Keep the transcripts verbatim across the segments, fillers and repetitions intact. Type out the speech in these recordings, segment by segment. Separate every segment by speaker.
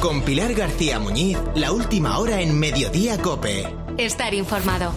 Speaker 1: Con Pilar García Muñiz, la última hora en Mediodía COPE.
Speaker 2: Estar informado.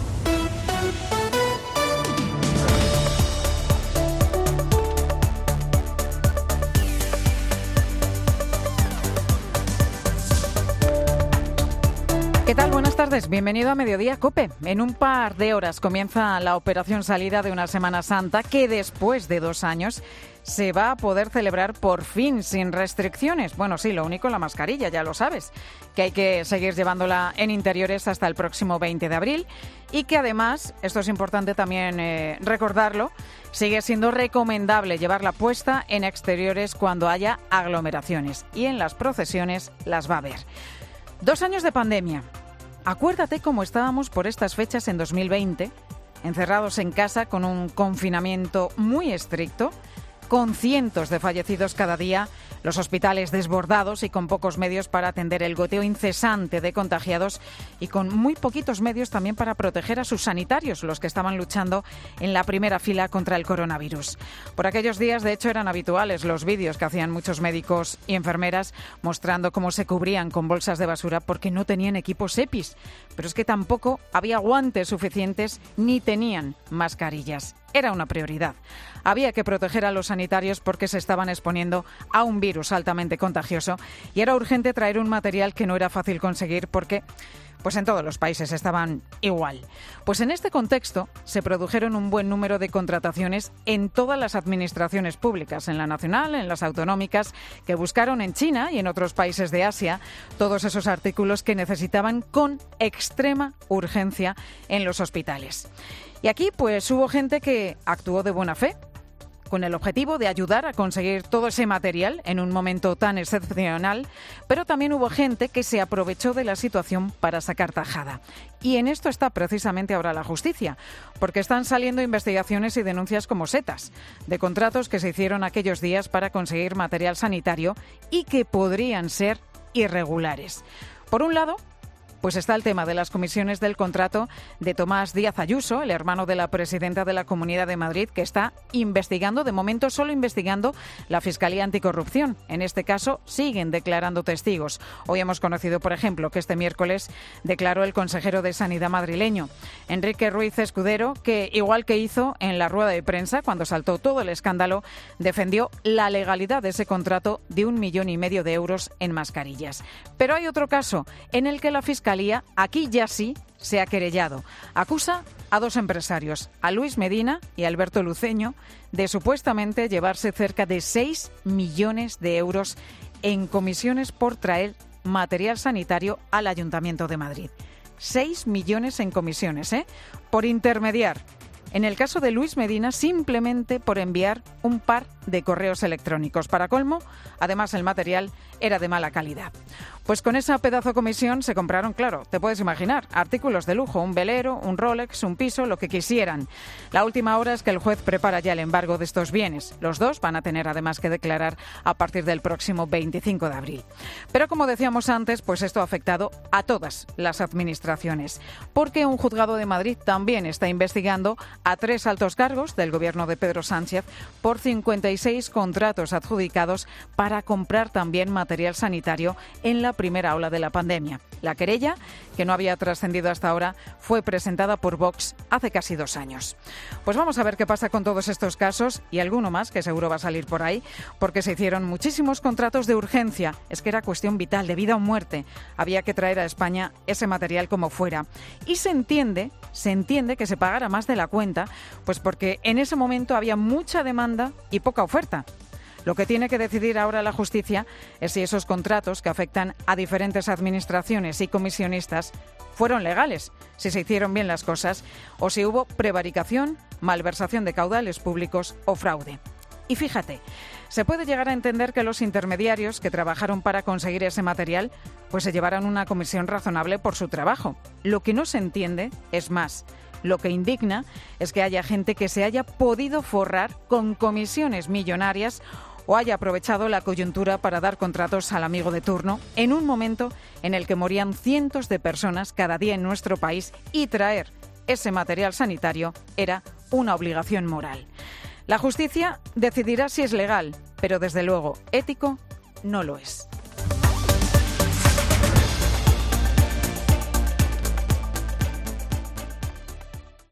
Speaker 3: ¿Qué tal? Buenas tardes. Bienvenido a Mediodía COPE. En un par de horas comienza la operación salida de una Semana Santa que después de dos años se va a poder celebrar por fin sin restricciones. Bueno, sí, lo único, la mascarilla, ya lo sabes, que hay que seguir llevándola en interiores hasta el próximo veinte de abril y que además, esto es importante también eh, recordarlo, sigue siendo recomendable llevarla puesta en exteriores cuando haya aglomeraciones y en las procesiones las va a haber. Dos años de pandemia. Acuérdate cómo estábamos por estas fechas en dos mil veinte, encerrados en casa con un confinamiento muy estricto, con cientos de fallecidos cada día, los hospitales desbordados y con pocos medios para atender el goteo incesante de contagiados y con muy poquitos medios también para proteger a sus sanitarios, los que estaban luchando en la primera fila contra el coronavirus. Por aquellos días, de hecho, eran habituales los vídeos que hacían muchos médicos y enfermeras mostrando cómo se cubrían con bolsas de basura porque no tenían equipos EPIs. Pero es que tampoco había guantes suficientes ni tenían mascarillas. Era una prioridad. Había que proteger a los sanitarios porque se estaban exponiendo a un virus altamente contagioso y era urgente traer un material que no era fácil conseguir porque, pues en todos los países estaban igual. Pues en este contexto se produjeron un buen número de contrataciones en todas las administraciones públicas, en la nacional, en las autonómicas, que buscaron en China y en otros países de Asia todos esos artículos que necesitaban con extrema urgencia en los hospitales. Y aquí pues hubo gente que actuó de buena fe, con el objetivo de ayudar a conseguir todo ese material en un momento tan excepcional, pero también hubo gente que se aprovechó de la situación para sacar tajada. Y en esto está precisamente ahora la justicia, porque están saliendo investigaciones y denuncias como setas, de contratos que se hicieron aquellos días para conseguir material sanitario y que podrían ser irregulares. Por un lado, pues está el tema de las comisiones del contrato de Tomás Díaz Ayuso, el hermano de la presidenta de la Comunidad de Madrid, que está investigando, de momento solo investigando la Fiscalía Anticorrupción. En este caso siguen declarando testigos. Hoy hemos conocido, por ejemplo, que este miércoles declaró el consejero de Sanidad madrileño, Enrique Ruiz Escudero, que igual que hizo en la rueda de prensa cuando saltó todo el escándalo, defendió la legalidad de ese contrato de un millón y medio de euros en mascarillas. Pero hay otro caso en el que la Fiscalía aquí ya sí se ha querellado. Acusa a dos empresarios, a Luis Medina y a Alberto Luceño, de supuestamente llevarse cerca de seis millones de euros en comisiones por traer material sanitario al Ayuntamiento de Madrid. seis millones en comisiones, ¿eh? Por intermediar. En el caso de Luis Medina, simplemente por enviar un par de correos electrónicos. Para colmo, además el material era de mala calidad. Pues con esa pedazo comisión se compraron, claro, te puedes imaginar, artículos de lujo, un velero, un Rolex, un piso, lo que quisieran. La última hora es que el juez prepara ya el embargo de estos bienes. Los dos van a tener además que declarar a partir del próximo veinticinco de abril. Pero como decíamos antes, pues esto ha afectado a todas las administraciones, porque un juzgado de Madrid también está investigando a tres altos cargos del gobierno de Pedro Sánchez por cincuenta y seis contratos adjudicados para comprar también material sanitario en la primera ola de la pandemia. La querella, que no había trascendido hasta ahora, fue presentada por Vox hace casi dos años. Pues vamos a ver qué pasa con todos estos casos y alguno más que seguro va a salir por ahí, porque se hicieron muchísimos contratos de urgencia. Es que era cuestión vital, de vida o muerte. Había que traer a España ese material como fuera. Y se entiende, se entiende que se pagara más de la cuenta, pues porque en ese momento había mucha demanda y poca oferta. Lo que tiene que decidir ahora la justicia es si esos contratos que afectan a diferentes administraciones y comisionistas fueron legales, si se hicieron bien las cosas o si hubo prevaricación, malversación de caudales públicos o fraude. Y fíjate, se puede llegar a entender que los intermediarios que trabajaron para conseguir ese material pues se llevaran una comisión razonable por su trabajo. Lo que no se entiende es más. Lo que indigna es que haya gente que se haya podido forrar con comisiones millonarias o haya aprovechado la coyuntura para dar contratos al amigo de turno en un momento en el que morían cientos de personas cada día en nuestro país y traer ese material sanitario era una obligación moral. La justicia decidirá si es legal, pero desde luego ético no lo es.